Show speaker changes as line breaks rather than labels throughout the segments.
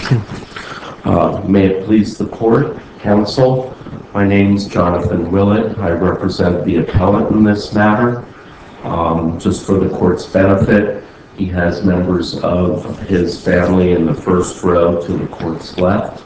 May it please the court, counsel. My name is Jonathan Willett. I represent the appellant in this matter. Just for the court's benefit, he has members of his family in the first row to the court's left.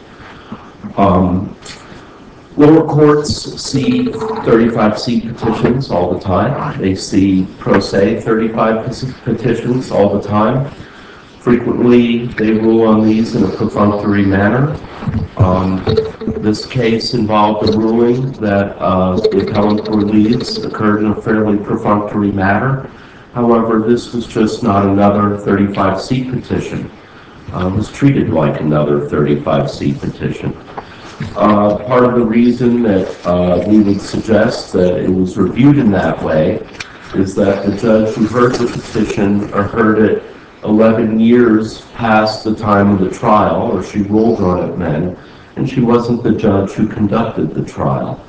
Lower courts see 35C petitions all the time. They see pro se 35 petitions all the time. Frequently, they rule on these in a perfunctory manner. This case involved a ruling that the appellant believes occurred in a fairly perfunctory manner. However, this was just not another 35C petition. It was treated like another 35C petition. Part of the reason that we would suggest that it was reviewed in that way is that the judge who heard the petition or heard it 11 years past the time of the trial, or she ruled on it then, and she wasn't the judge who conducted the trial.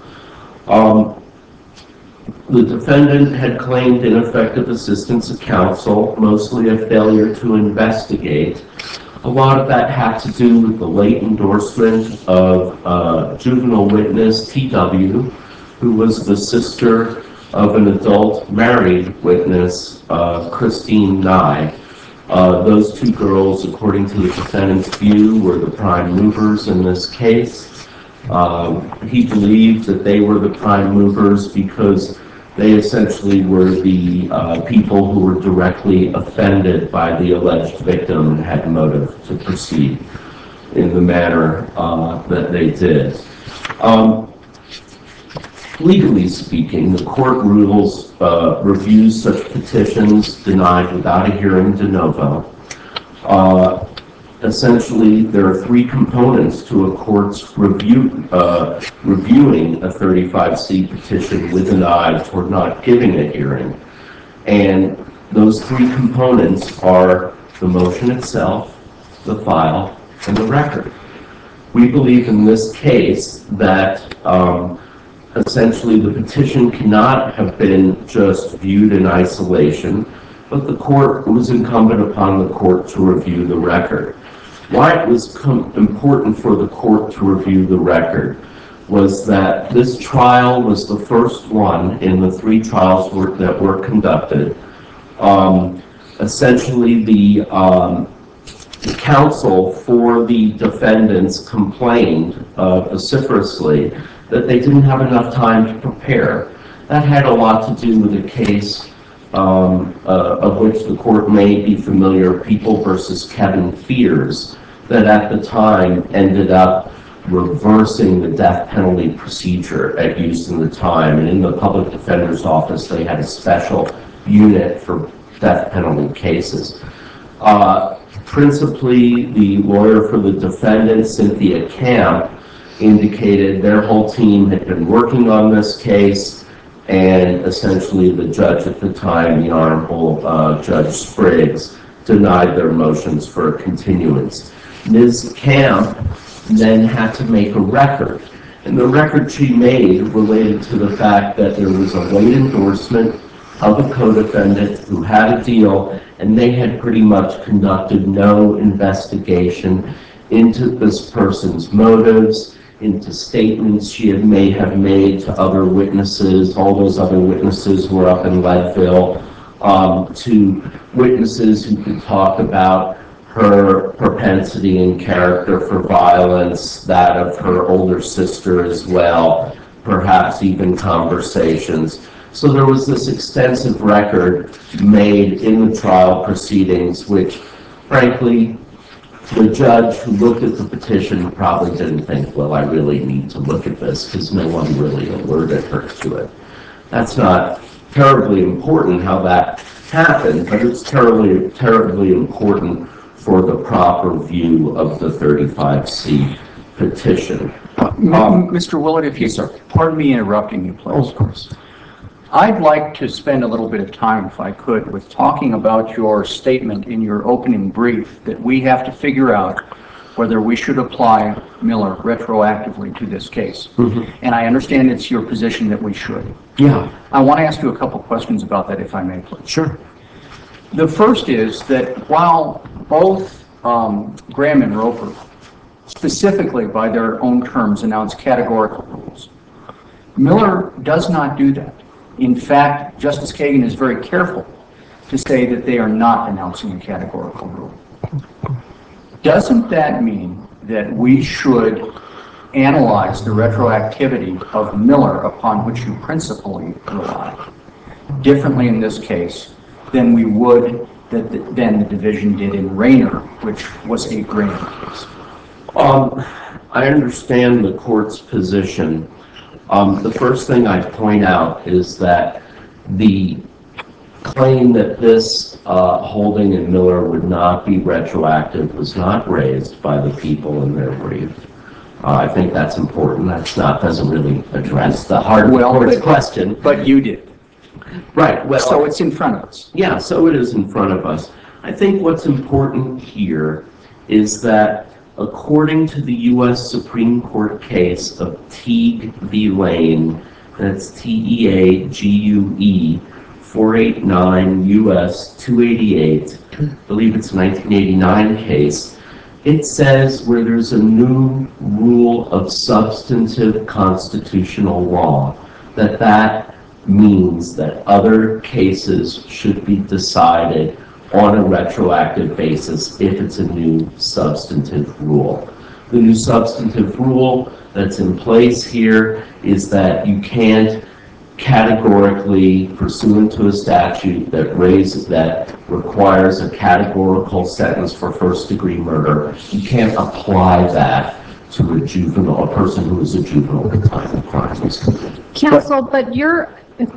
The defendant had claimed ineffective assistance of counsel, mostly a failure to investigate. A lot of that had to do with the late endorsement of juvenile witness T.W., who was the sister of an adult married witness, Christine Nye. Those two girls, according to the defendant's view, were the prime movers in this case. He believed that they were the prime movers because they essentially were the people who were directly offended by the alleged victim and had motive to proceed in the manner that they did. Legally speaking, the court rules reviews such petitions denied without a hearing de novo. Essentially, there are three components to a court's reviewing a 35C petition with an eye toward not giving a hearing. And those three components are the motion itself, the file, and the record. We believe in this case that essentially the petition cannot have been just viewed in isolation, but the court was incumbent upon the court to review the record. Why it was important for the court to review the record was that this trial was the first one in the three trials that were conducted. Essentially, the counsel for the defendants complained vociferously that they didn't have enough time to prepare. That had a lot to do with a case of which the court may be familiar, People versus Kevin Fears, that at the time ended up reversing the death penalty procedure at used in the time. And in the public defender's office, they had a special unit for death penalty cases. Principally, the lawyer for the defendant, Cynthia Camp, indicated their whole team had been working on this case, and essentially the judge at the time, the Honorable Judge Spriggs, denied their motions for a continuance. Ms. Camp then had to make a record, and the record she made related to the fact that there was a late endorsement of a co-defendant who had a deal, and they had pretty much conducted no investigation into this person's motives, into statements she may have made to other witnesses. All those other witnesses were up in Leadville, to witnesses who could talk about her propensity and character for violence, that of her older sister as well, perhaps even conversations. So there was this extensive record made in the trial proceedings, which, frankly, the judge who looked at the petition probably didn't think, well, I really need to look at this because no one really alerted her to it. That's not terribly important how that happened, but it's terribly important for the proper view of the 35C petition.
Mr. Willett, if you pardon me interrupting you, please.
Oh, of course.
I'd like to spend a little bit of time, if I could, with talking about your statement in your opening brief that we have to figure out whether we should apply Miller retroactively to this case. Mm-hmm. And I understand it's your position that we should.
Yeah.
I want to ask you a couple questions about that, if I may, please.
Sure.
The first is that while both Graham and Roper specifically by their own terms announce categorical rules. Miller does not do that. In fact, Justice Kagan is very careful to say that they are not announcing a categorical rule. Doesn't that mean that we should analyze the retroactivity of Miller, upon which you principally rely, differently in this case than we would than the division did in Rayner, which was a Graham case?
I understand the court's position. The first thing I point out is that the claim that this holding in Miller would not be retroactive was not raised by the people in their brief. I think that's important. Doesn't really address the heart of the court's question.
But you did.
Right. Well,
so it's in front of us.
Yeah, so it is in front of us. I think what's important here is that according to the U.S. Supreme Court case of Teague v. Lane, that's Teague, 489 U.S. 288, I believe it's a 1989 case, it says where there's a new rule of substantive constitutional law, that means that other cases should be decided on a retroactive basis if it's a new substantive rule. The new substantive rule that's in place here is that you can't categorically, pursuant to a statute that requires a categorical sentence for first-degree murder, you can't apply that to a person who is a juvenile at the time of crime was committed.
Counsel, but your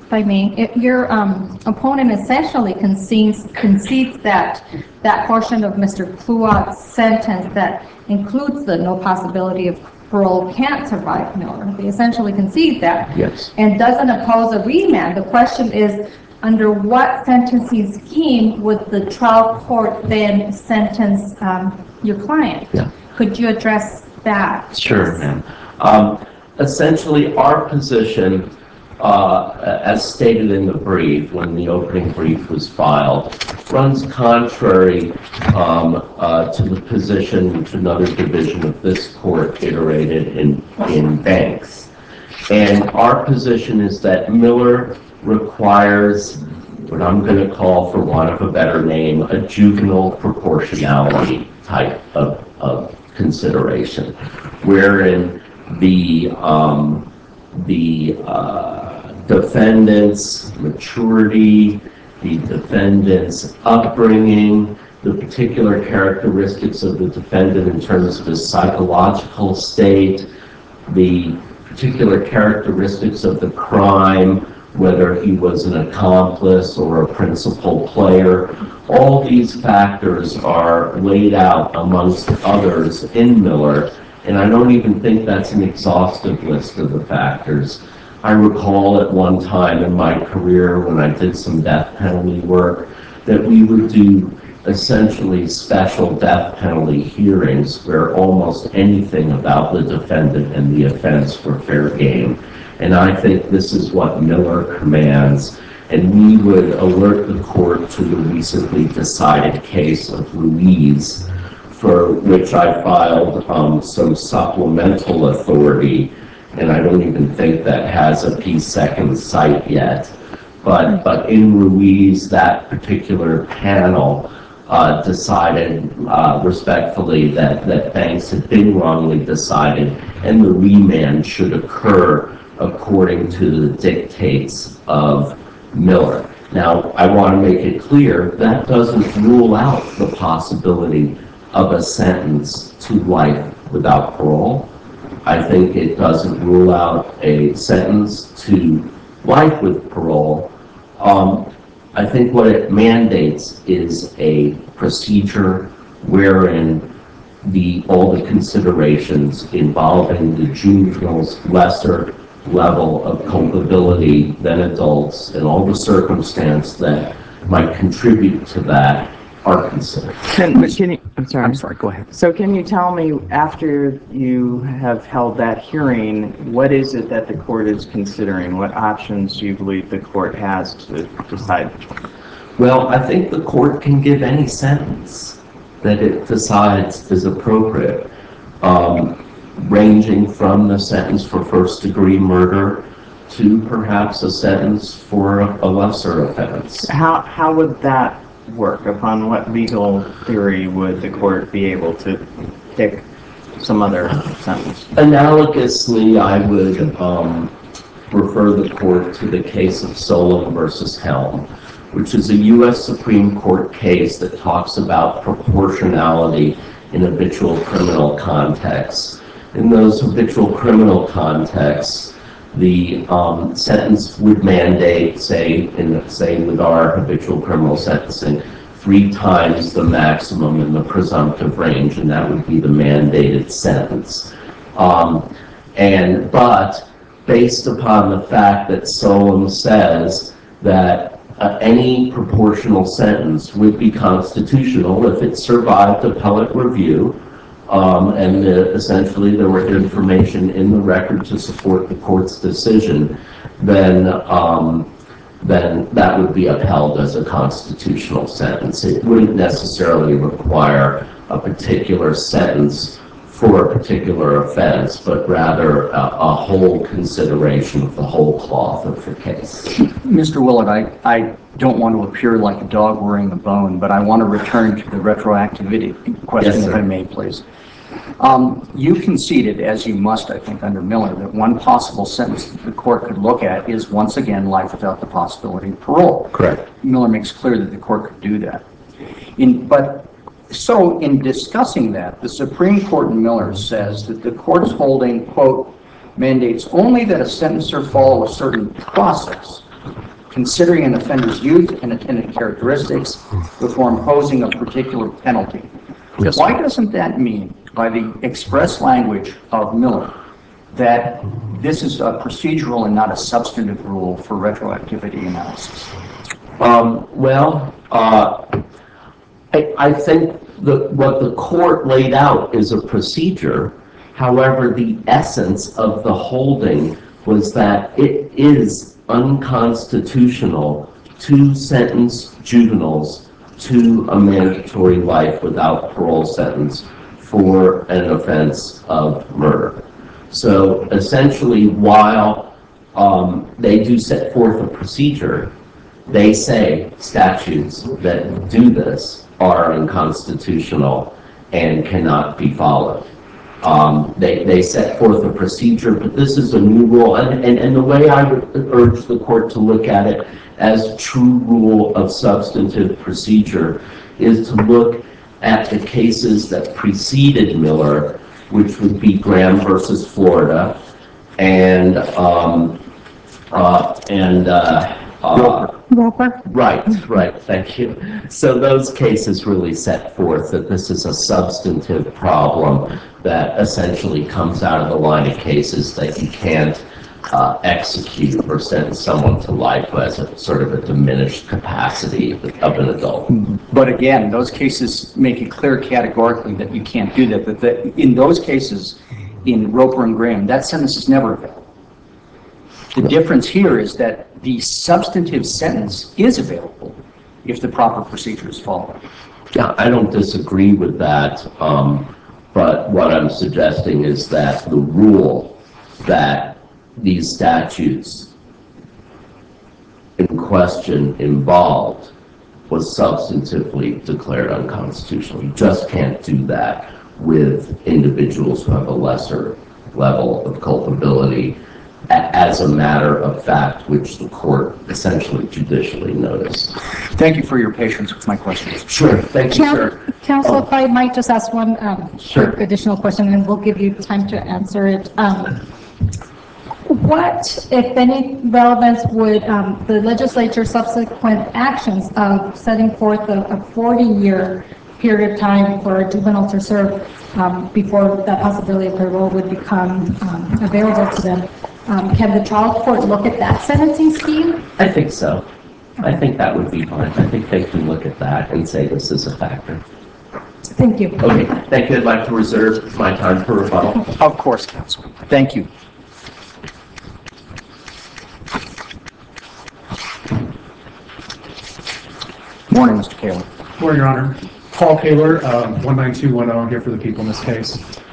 opponent essentially concedes that portion of Mr. Kluwat's sentence that includes the no possibility of parole can't survive Miller. They essentially concede that.
Yes.
And doesn't oppose a remand. The question is, under what sentencing scheme would the trial court then sentence your client?
Yeah.
Could you address that?
Sure, ma'am. Essentially, our position, as stated in the brief, when the opening brief was filed, runs contrary to the position which another division of this court iterated in Banks. And our position is that Miller requires what I'm going to call, for want of a better name, a juvenile proportionality type of consideration, wherein the defendant's maturity, the defendant's upbringing, the particular characteristics of the defendant in terms of his psychological state, the particular characteristics of the crime, whether he was an accomplice or a principal player. All these factors are laid out amongst others in Miller, and I don't even think that's an exhaustive list of the factors. I recall at one time in my career when I did some death penalty work that we would do essentially special death penalty hearings where almost anything about the defendant and the offense were fair game. And I think this is what Miller commands. And we would alert the court to the recently decided case of Ruiz, for which I filed some supplemental authority, and I don't even think that has a P2 site yet. But in Ruiz, that particular panel decided respectfully that Banks had been wrongly decided, and the remand should occur according to the dictates of Miller. Now, I want to make it clear that doesn't rule out the possibility of a sentence to life without parole. I think it doesn't rule out a sentence to life with parole. I think what it mandates is a procedure wherein all the considerations involving the juvenile's lesser level of culpability than adults and all the circumstance that might contribute to that are considered.
I'm sorry, go ahead.
So can you tell me, after you have held that hearing, what is it that the court is considering? What options do you believe the court has to decide?
Well, I think the court can give any sentence that it decides is appropriate. ranging from the sentence for first-degree murder to perhaps a sentence for a lesser offense.
How would that work? Upon what legal theory would the court be able to pick some other sentence?
Analogously, I would refer the court to the case of Solem versus Helm, which is a U.S. Supreme Court case that talks about proportionality in habitual criminal contexts. In those habitual criminal contexts, the sentence would mandate, say with our habitual criminal sentencing, 3 times the maximum in the presumptive range, and that would be the mandated sentence. But based upon the fact that Solem says that any proportional sentence would be constitutional if it survived appellate review, and essentially there were information in the record to support the court's decision, then that would be upheld as a constitutional sentence. It wouldn't necessarily require a particular sentence for a particular offense, but rather a whole consideration of the whole cloth of the case.
Mr. Willett, I don't want to appear like a dog wearing a bone, but I want to return to the retroactivity question,
Yes,
if I may, please. You conceded, as you must, I think, under Miller, that one possible sentence that the court could look at is, once again, life without the possibility of parole.
Correct.
Miller makes clear that the court could do that. So in discussing that, the Supreme Court in Miller says that the court's holding, quote, mandates only that a sentencer follow a certain process, considering an offender's youth and attendant characteristics before imposing a particular penalty.
Yes.
Why doesn't that mean, by the express language of Miller, that this is a procedural and not a substantive rule for retroactivity analysis?
I think what the court laid out is a procedure. However, the essence of the holding was that it is unconstitutional to sentence juveniles to a mandatory life without parole sentence for an offense of murder. So essentially, while they do set forth a procedure, they say statutes that do this are unconstitutional and cannot be followed. They set forth a procedure, but this is a new rule. And the way I would urge the court to look at it as true rule of substantive procedure is to look at the cases that preceded Miller, which would be Graham versus Florida, and
Roper.
Right, thank you. So those cases really set forth that this is a substantive problem that essentially comes out of the line of cases that you can't execute or sentence someone to life who has a sort of a diminished capacity of an adult.
But again, those cases make it clear categorically that you can't do that. That in those cases, in Roper and Graham, that sentence is never available. The difference here is that the substantive sentence is available if the proper procedure is followed.
Yeah, I don't disagree with that, but what I'm suggesting is that the rule that these statutes in question involved was substantively declared unconstitutional. You just can't do that with individuals who have a lesser level of culpability as a matter of fact, which the court essentially judicially noticed.
Thank you for your patience with my questions.
Sure, thank you, sir.
Counsel, if I might just ask one
Sure.
quick additional question, and we'll give you time to answer it. What, if any, relevance would the legislature's subsequent actions of setting forth a 40-year period of time for a juvenile to serve before that possibility of parole would become available to them? Can the trial court look at that sentencing scheme?
I think so. I think that would be fine. I think they can look at that and say this is a factor.
Thank you.
Okay, thank you. I'd like to reserve my time for rebuttal.
Of course, counsel. Thank you. Morning, Mr. Kaler.
Morning, Your Honor. Paul Kaler, 19210, here for the people in this case.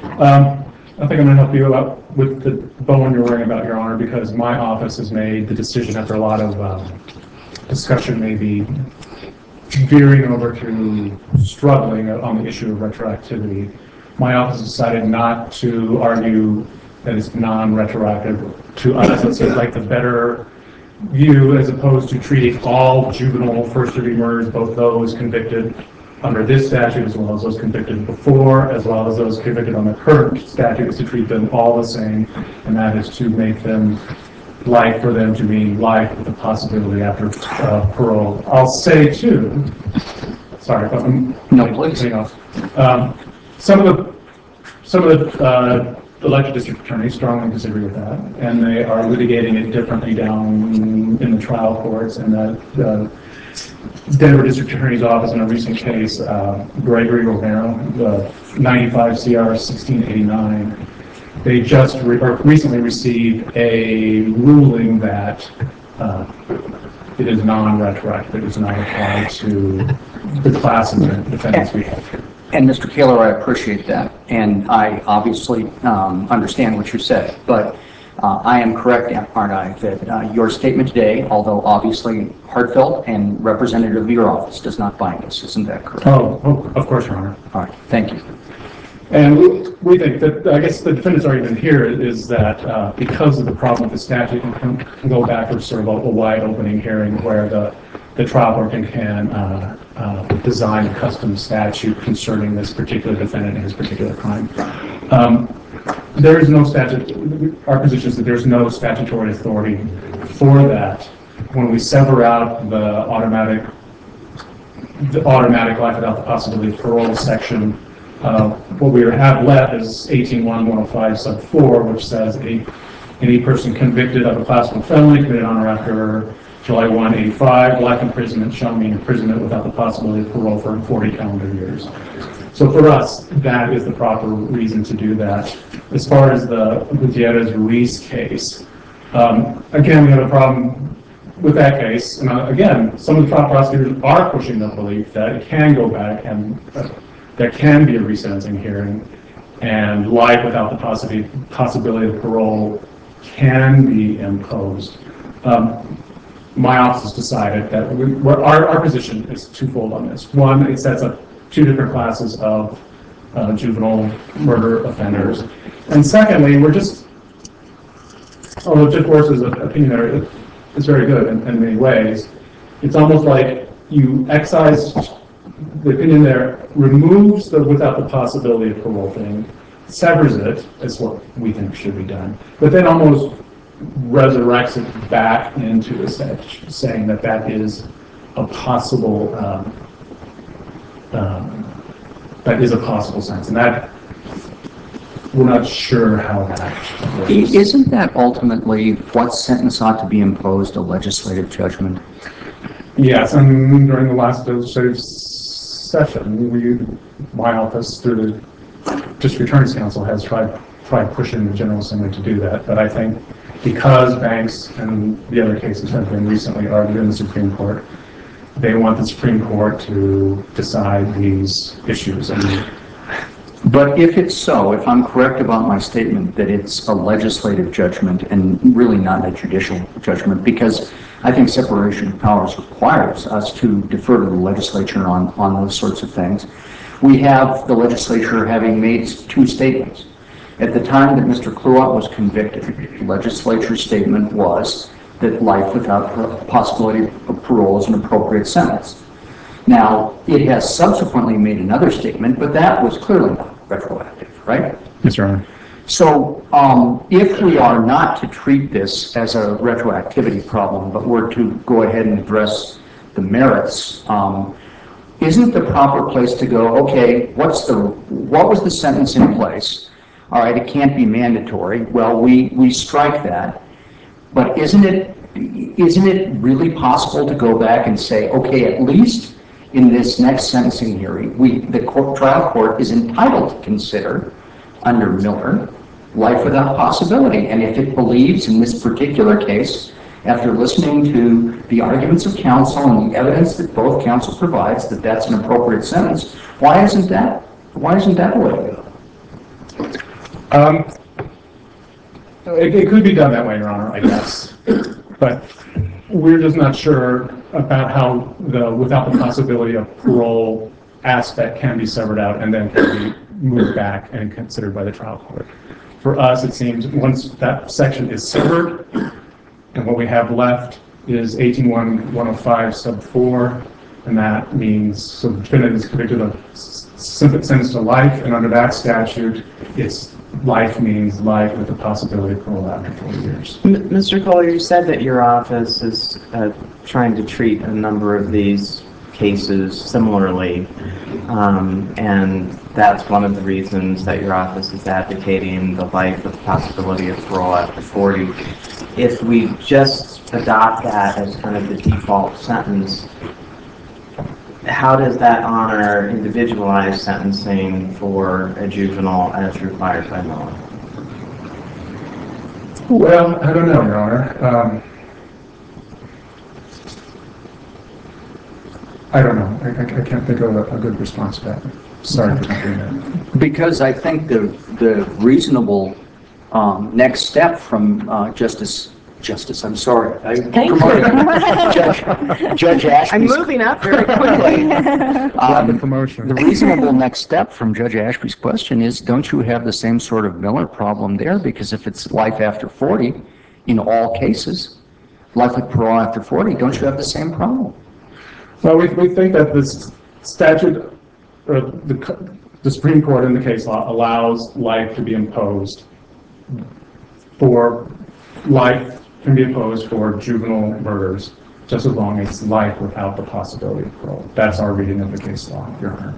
I think I'm going to help you out with the bone you're worrying about, Your Honor, because my office has made the decision after a lot of discussion, maybe veering over to struggling on the issue of retroactivity. My office decided not to argue that it's non-retroactive to us. It seems like the better view, as opposed to treating all juvenile first-degree murders, both those convicted under this statute as well as those convicted before, as well as those convicted on the current statute, is to treat them all the same, and that is to make them life for them to mean life with the possibility after parole. I'll say too, sorry, but I'm cutting off. Some of the elected district attorneys strongly disagree with that, and they are litigating it differently down in the trial courts. And the Denver District Attorney's Office, in a recent case, Gregory Romero, 95 CR 1689, they just recently received a ruling that it is non-retroactive. It does not apply to the class of defendants we have here.
And Mr. Kaler, I appreciate that, and I obviously understand what you said, but I am correct, aren't I, that your statement today, although obviously heartfelt and representative of your office, does not bind us. Isn't that correct?
Oh, of course, Your Honor.
All right, thank you.
And we think that, I guess the defendant's argument here is that because of the problem with the statute, we can go back to sort of a wide opening hearing where the trial court can design a custom statute concerning this particular defendant and his particular crime. There is no statute. Our position is that there's no statutory authority for that. When we sever out the automatic life without the possibility of parole section, what we have left is 18-1-105 sub 4, which says any person convicted of a classical felony committed on or after July 1, 85, life imprisonment shall mean imprisonment without the possibility of parole for 40 calendar years. So for us, that is the proper reason to do that. As far as the Gutierrez-Ruiz case, again, we have a problem with that case. And again, some of the trial prosecutors are pushing the belief that it can go back and there can be a resentencing hearing, and life without the possibility of parole can be imposed. My office has decided that our position is twofold on this. One, it sets up two different classes of juvenile murder offenders. And secondly, although Judge Gorsuch's opinion there is very good in many ways, it's almost like you excise the opinion there, removes the without the possibility of parole thing, severs it, is what we think should be done, but then almost resurrects it back into the statute, saying that that is a possible sentence, and that we're not sure how that works.
Isn't that ultimately what sentence ought to be imposed, a legislative judgment?
Yes, and during the last legislative session, my office, through the District Attorney's Council, has tried pushing the General Assembly to do that. But I think because Banks and the other cases have been recently argued in the Supreme Court, they want the Supreme Court to decide these issues.
But if it's so, if I'm correct about my statement that it's a legislative judgment and really not a judicial judgment, because I think separation of powers requires us to defer to the legislature on those sorts of things. We have the legislature having made two statements. At the time that Mr. Kluwat was convicted, the legislature's statement was that life without possibility of parole is an appropriate sentence. Now, it has subsequently made another statement, but that was clearly not retroactive, right?
Yes, Your Honor.
So if we are not to treat this as a retroactivity problem, but we're to go ahead and address the merits, isn't the proper place to go, okay, what was the sentence in place? All right, it can't be mandatory. Well, we strike that. But isn't it really possible to go back and say, okay, at least in this next sentencing hearing, the trial court is entitled to consider, under Miller, life without possibility. And if it believes in this particular case, after listening to the arguments of counsel and the evidence that both counsel provides that that's an appropriate sentence, why isn't that the way to go?
It could be done that way, Your Honor, I guess. But we're just not sure about how without the possibility of parole aspect can be severed out and then can be moved back and considered by the trial court. For us, it seems once that section is severed, and what we have left is 18-105 sub 4, and that means, so the defendant is convicted of sentenced to life, and under that statute, it's life means life with the possibility of parole after 40 years.
Mr. Kohler, you said that your office is trying to treat a number of these cases similarly, and that's one of the reasons that your office is advocating the life with the possibility of parole after 40. If we just adopt that as kind of the default sentence, how does that honor individualized sentencing for a juvenile as required by law?
Well, I don't know, Your Honor. I don't know. I can't think of a good response to that. Sorry for not doing that.
Because I think the reasonable next step from Justice, I'm sorry.
Thank you.
Judge Ashby's.
I'm moving up very quickly.
The promotion.
The reasonable next step from Judge Ashby's question is, don't you have the same sort of Miller problem there? Because if it's life after 40, in all cases, life with parole after 40, don't you have the same problem?
Well, we think that this statute, or the Supreme Court in the case law, allows life to be imposed for juvenile murders, just as long as it's life without the possibility of parole. That's our reading of the case law, Your Honor.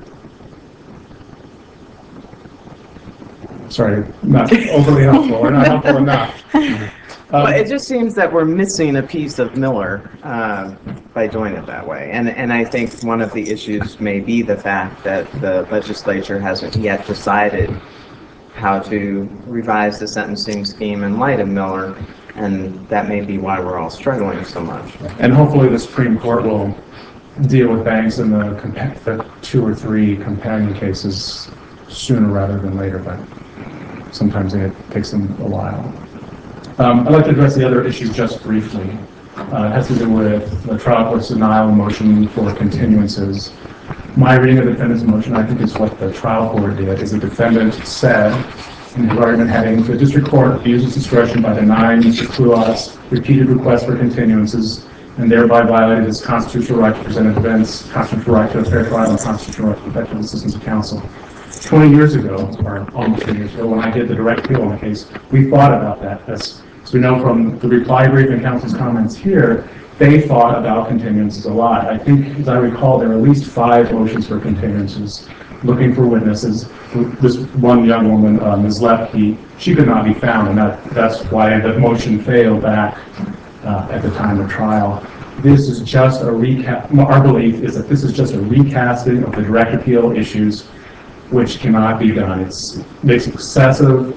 Sorry, not overly helpful, or not helpful enough.
Well, it just seems that we're missing a piece of Miller by doing it that way. And I think one of the issues may be the fact that the legislature hasn't yet decided how to revise the sentencing scheme in light of Miller, and that may be why we're all struggling so much.
And hopefully the Supreme Court will deal with Banks in the 2 or 3 companion cases sooner rather than later, but sometimes it takes them a while. I'd like to address the other issue just briefly. It has to do with the trial court's denial motion for continuances. My reading of the defendant's motion, I think, is what the trial court did, is the defendant said in his argument heading, the district court abuses discretion by denying Mr. Kluat's repeated requests for continuances and thereby violated his constitutional right to present defense, constitutional right to a fair trial, and constitutional right to effective assistance of counsel. 20 years ago, or almost 20 years ago, when I did the direct appeal on the case, we thought about that. As we know from the reply brief and counsel's comments here, they thought about continuances a lot. I think, as I recall, there were at least 5 motions for continuances looking for witnesses. This one young woman, Ms. Lepke, she could not be found, and that's why the motion failed back at the time of trial. This is just a recap. Our belief is that this is just a recasting of the direct appeal issues, which cannot be done. It's excessive.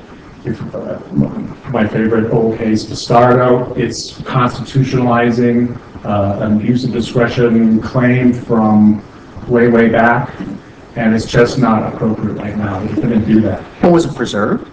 My favorite old case, Bastardo, it's constitutionalizing an abuse of discretion claim from way, way back, and it's just not appropriate right now. We couldn't do that.
Well, was it preserved?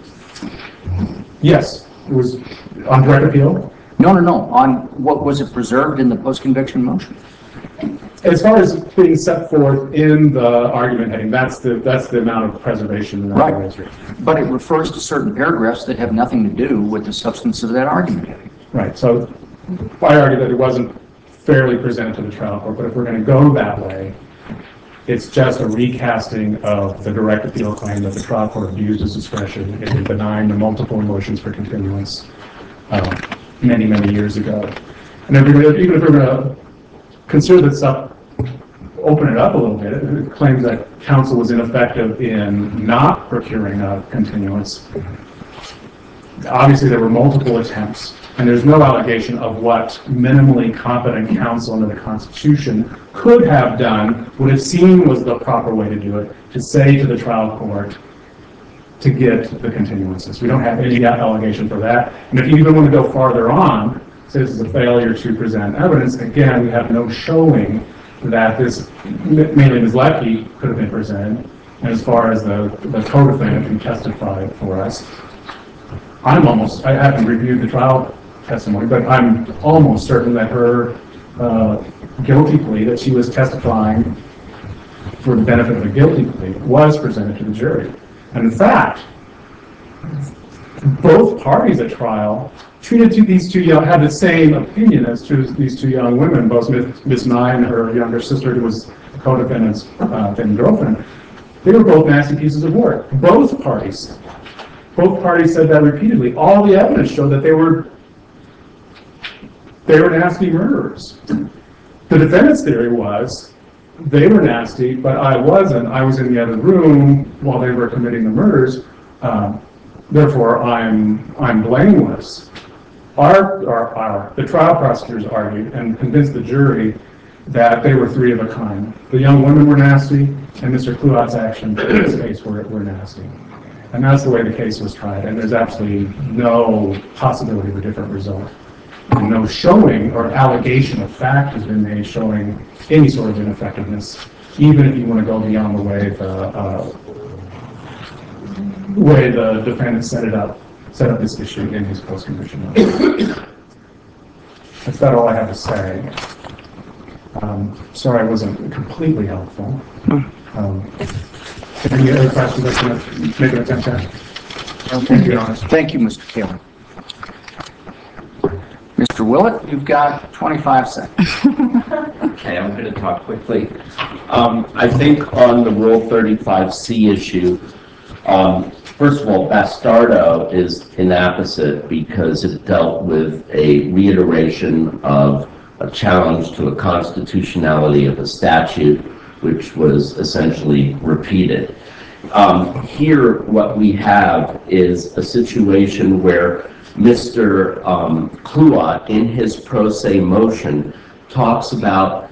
Yes, it was on direct appeal.
No. On what was it preserved in the post-conviction motion?
As far as being set forth in the argument heading, that's the amount of preservation.
Right. But it refers to certain paragraphs that have nothing to do with the substance of that argument heading.
Right. So I argue that it wasn't fairly presented to the trial court, but if we're going to go that way, it's just a recasting of the direct appeal claim that the trial court abused its discretion in denying the multiple motions for continuance many, many years ago. And even if we're going to consider this up, open it up a little bit, it claims that counsel was ineffective in not procuring a continuance. Obviously, there were multiple attempts, and there's no allegation of what minimally competent counsel under the Constitution could have done, would have seen was the proper way to do it, to say to the trial court to get the continuances. We don't have any allegation for that. And if you even want to go farther on, say this is a failure to present evidence, again, we have no showing that this, mainly Ms. Lepke, could have been presented, And as far as the co-defendant who testified for us, I haven't reviewed the trial testimony, but I'm almost certain that her guilty plea, that she was testifying for the benefit of a guilty plea, was presented to the jury. And in fact, both parties at trial had the same opinion as to these two young women, both Miss Nye and her younger sister, who was the co-defendant's then girlfriend. They were both nasty pieces of work. Both parties said that repeatedly. All the evidence showed that they were nasty murderers. The defendant's theory was they were nasty, but I wasn't. I was in the other room while they were committing the murders. Therefore, I'm blameless. The trial prosecutors argued and convinced the jury that they were three of a kind. The young women were nasty, and Mr. Kluat's actions in this case were nasty. And that's the way the case was tried, and there's absolutely no possibility of a different result. And no showing or allegation of fact has been made showing any sort of ineffectiveness, even if you want to go beyond the way the defendant set up this issue in his post-conviction notice. That's about all I have to say. Sorry I wasn't completely helpful. Any other questions I can make an attempt at? Thank you, Your Honor.
Thank you, Mr. Kaler. Mr. Willett, you've got 25 seconds.
Okay, I'm going to talk quickly. I think on the Rule 35C issue, first of all, Bastardo is inapposite because it dealt with a reiteration of a challenge to the constitutionality of a statute, which was essentially repeated. Here, what we have is a situation where Mr. Kluat, in his pro se motion, talks about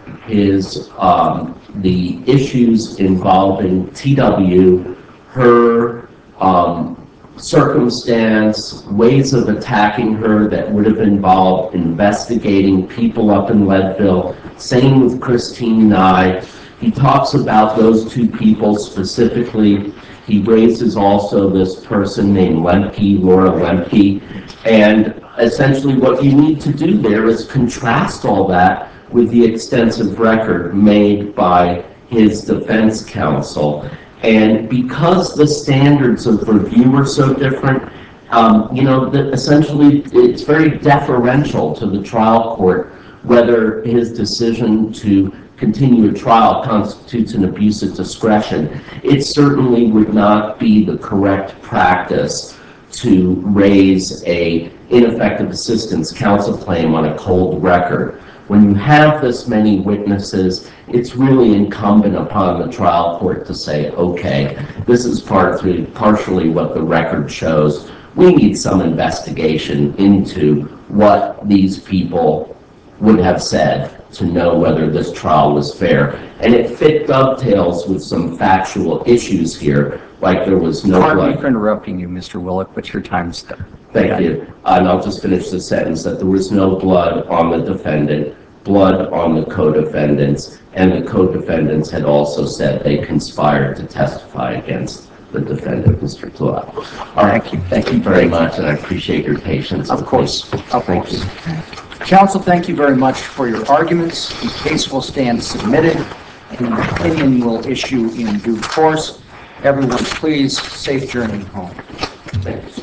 the issues involving TW, her circumstance, ways of attacking her that would have involved investigating people up in Leadville. Same with Christine Nye. He talks about those two people specifically. He raises also this person named Lemke, Laura Lemke. And essentially what you need to do there is contrast all that with the extensive record made by his defense counsel. And because the standards of review are so different, essentially it's very deferential to the trial court whether his decision to continue a trial constitutes an abuse of discretion. It certainly would not be the correct practice to raise a ineffective assistance counsel claim on a cold record. When you have this many witnesses, it's really incumbent upon the trial court to say, okay, this is partially what the record shows. We need some investigation into what these people would have said to know whether this trial was fair. And it dovetails with some factual issues here, like there was no
Pardon me
blood.
for interrupting you, Mr. Willett, but your time's done.
Thank you. And I'll just finish the sentence, that there was no blood on the defendant, blood on the co-defendants, and the co-defendants had also said they conspired to testify against the defendant, Mr. Kluat. All right. Thank you very much, and I appreciate your patience.
Of course.
Thank you.
Counsel, thank you very much for your arguments. The case will stand submitted, and an opinion will issue in due course. Everyone, please, safe journey home.
Thanks.